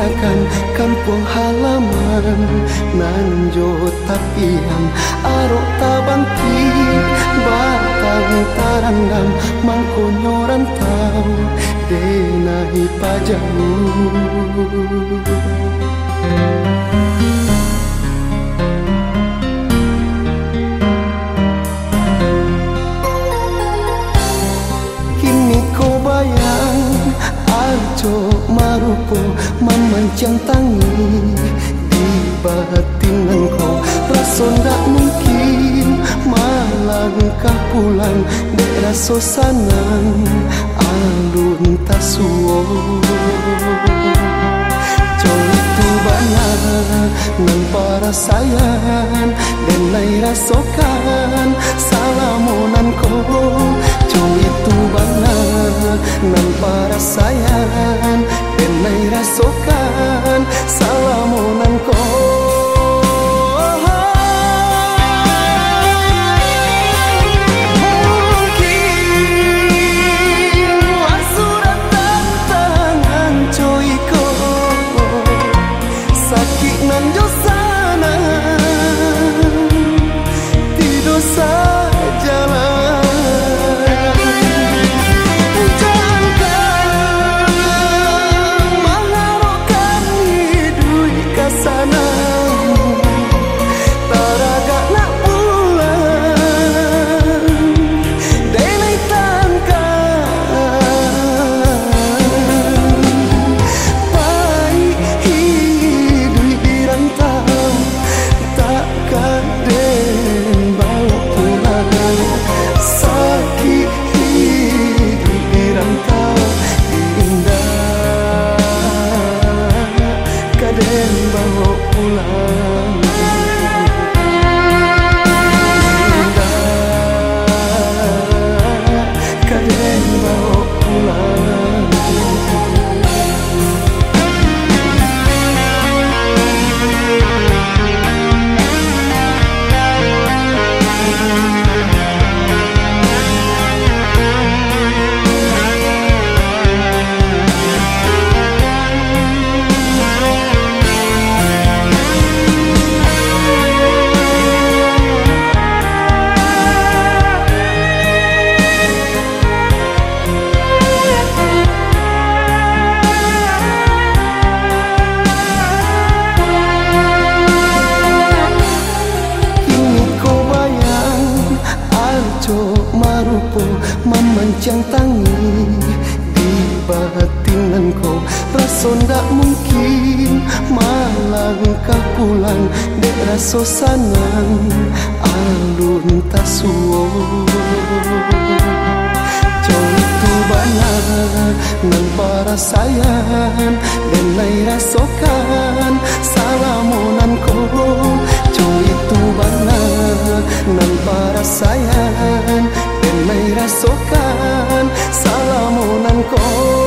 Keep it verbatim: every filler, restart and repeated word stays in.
tinggalkan kampung halaman nanjo tapian arok tabangki batang tarandam mangkonyo rantau denai pajamu. Marupo memancang tangi di batinan kau rason tak mungkin malangkah pulang daerah sosanan alun tasuo itu benar nan para sayan dan nai rasokan salamonan kau itu benar nan para sayan dan nai rasokan salamonan kau. Memancang tangi di batinan kau rason tak mungkin malangkah pulang daerah sosanan alun tasuo itu benar nan para sayan dan nai rasokan salamonan kau itu benar nan para sayan nai rasokan salamonan kau.